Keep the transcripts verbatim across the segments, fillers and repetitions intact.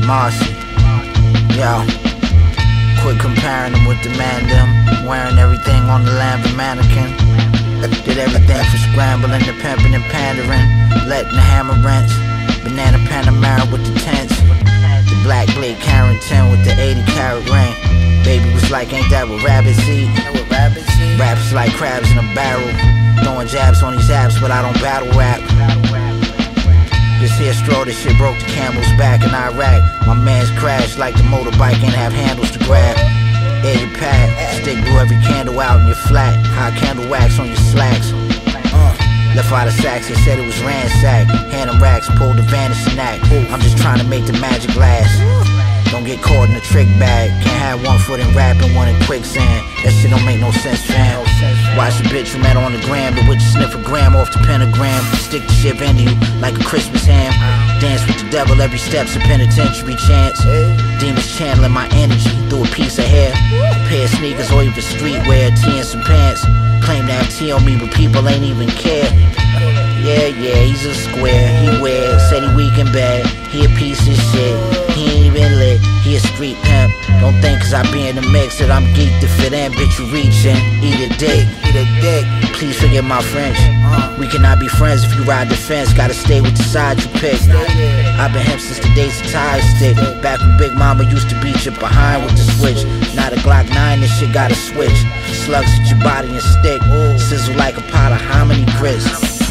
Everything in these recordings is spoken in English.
Marcy. Yo, quit comparing them with the man them. Wearing everything on the Lambert mannequin. Did everything from scrambling to pimping and pandering. Letting the hammer rents. Banana Panamera with the tents. The black Blake Carrington with the eighty carat ring. Baby was like, ain't that what rabbits eat? Raps like crabs in a barrel. Throwing jabs on these apps, but I don't battle rap. This here straw, this shit broke the camel's back in Iraq. My man's crashed like the motorbike ain't have handles to grab. Air your pad, stick blew every candle out in your flat. Hot candle wax on your slacks. uh, Left out of sacks, they said it was ransacked. Hand them racks, pulled the vanishing act. I'm just trying to make the magic last. Don't get caught in a trick bag. Can't have one foot in rap and one in quicksand. That shit don't make no sense, fam. Watch a bitch you met on the gram, the witch sniff a gram off the pentagram. Stick the shit into you like a Christmas ham. Dance with the devil, every step's a penitentiary chance. Demons channeling my energy through a piece of hair. A pair of sneakers or even streetwear, tea and some pants. Claim to have tea on me, but people ain't even care. Yeah, yeah, he's a square, he weird. Said he weak in bed, he a piece of shit. He ain't even lit, he a street pimp. Don't think cause I be in the mix that I'm geeked to fit in. Bitch, you reaching, eat a dick, eat a dick. Please forget my French. We cannot be friends if you ride the fence. Gotta stay with the side you pick. I've been hemp since the days of tire stick. Back when Big Mama used to beat you behind with the switch. Now the Glock nine, this shit got a switch. Slugs hit your body and stick. Sizzle like a pot of hominy grits.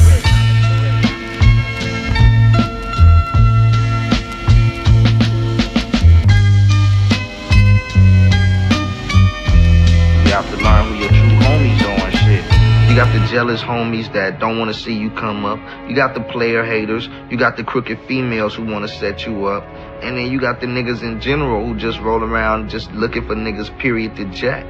You have to learn who your true homies are and shit. You got the jealous homies that don't want to see you come up. You got the player haters. You got the crooked females who want to set you up. And then you got the niggas in general who just roll around just looking for niggas, period, to jack.